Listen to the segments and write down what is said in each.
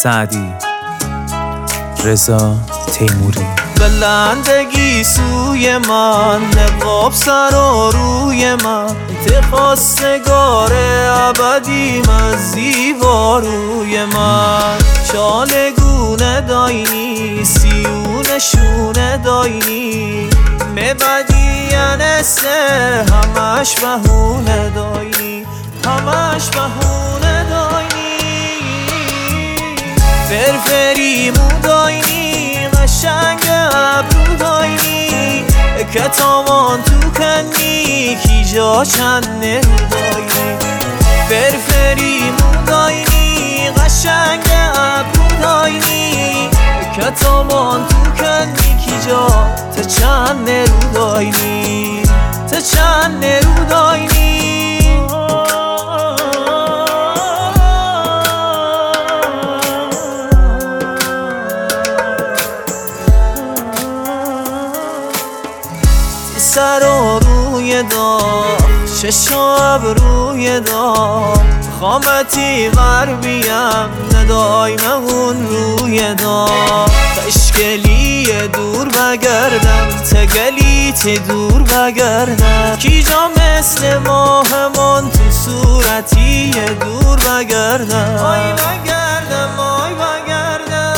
سعدی، رضا تیموری. بلندگی سوی من، نقاب سر و روی من، خواستگار ابدیم از زیباروی من. چالگونه داینی، سیونه شونه داینی، مبدی انسته همش بهونه داینی، همش بهونه داینی. فرفری مو داینی، قشنگ ابرو داینی، کتامان تو کنی کی جا چند نرو داینی. فرفری مو داینی، قشنگ ابرو داینی، کتامان تو کنی کی جا تا چند نرو داینی، تا چند نرو داینی. سر و روی دار، چشم ابروی دار، خامتی غربیم ندای مهون روی دار. تشکلی دور بگردم، تگلیت دور بگردم، کی جا مثل ماهمان تو صورتی دور بگردم. آی بگردم، آی بگردم.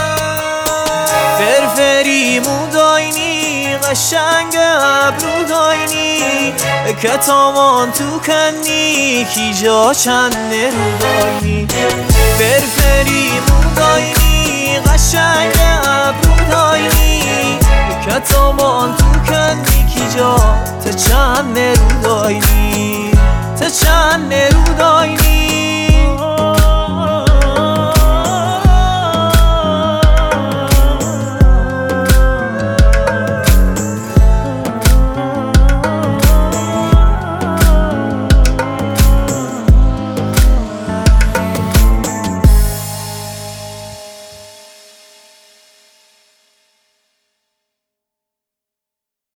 فرفری مو داینی، قشنگ ابرو داینی، کتامان تو کنی کی جا چند نرو داینی. فرفری مو داینی، قشنگ ابرو داینی، کتامان تو کنی کی جا تا چند نرو داینی، تا چند نرو داینی.